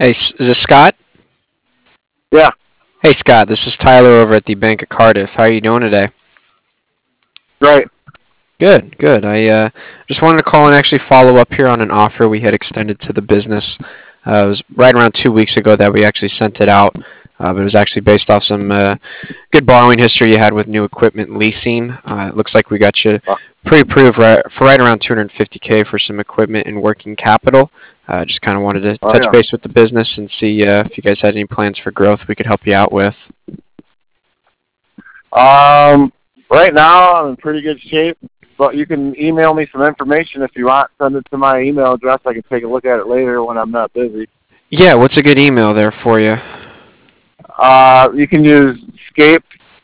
Hey, is this Scott? Yeah, Hey, Scott. This is Tyler over at the Bank of Cardiff. How are you doing today? right. Good, good. I just wanted to call and actually follow up here on an offer we had extended to the business. It was right around 2 weeks ago that we actually sent it out, but it was actually based off some good borrowing history you had with new equipment leasing. It looks like we got you Oh, pre-approved for right around 250K for some equipment and working capital. Just kind of wanted to oh touch yeah. base with the business and see if you guys had any plans for growth we could help you out with. Um, right now I'm in pretty good shape, but you can email me some information if you want. Send it to my email address. I can take a look at it later when I'm not busy. Yeah, what's a good email there for you? You can use Scape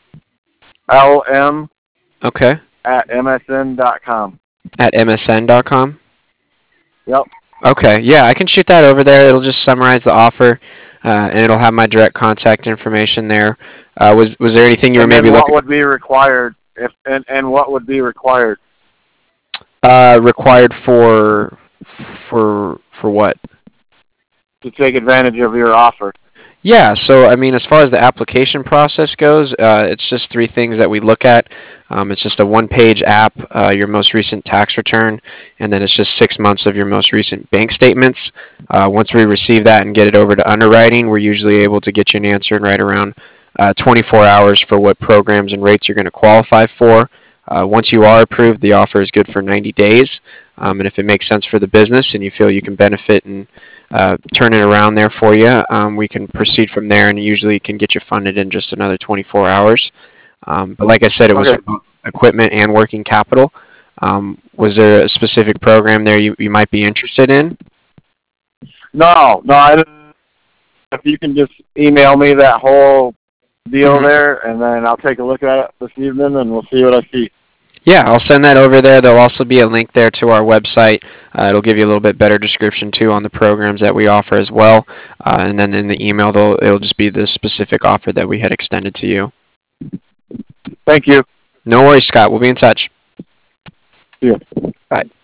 LM Okay, at msn.com. at msn.com. Yep. Okay, yeah, I can shoot that over there. It'll just summarize the offer, and it'll have my direct contact information there. Was there anything you were And maybe then what looking would be required if and what would be required required for what? to take advantage of your offer? Yeah, so I mean, as far as the application process goes, it's just three things that we look at. It's just a one-page app, your most recent tax return, and then it's just 6 months of your most recent bank statements. Once we receive that and get it over to underwriting, we're usually able to get you an answer in right around 24 hours for what programs and rates you're going to qualify for. Once you are approved, the offer is good for 90 days. And if it makes sense for the business and you feel you can benefit and turn it around there for you, we can proceed from there and usually can get you funded in just another 24 hours. But like I said, it was Okay. for equipment and working capital. Was there a specific program there you might be interested in? No, no. If you can just email me that whole deal Hmm. there, and then I'll take a look at it this evening, and we'll see what I see. Yeah, I'll send that over there. There'll also be a link there to our website. It'll give you a little bit better description too on the programs that we offer as well. And then in the email, it'll just be the specific offer that we had extended to you. Thank you. No worries, Scott. We'll be in touch. See you. Bye.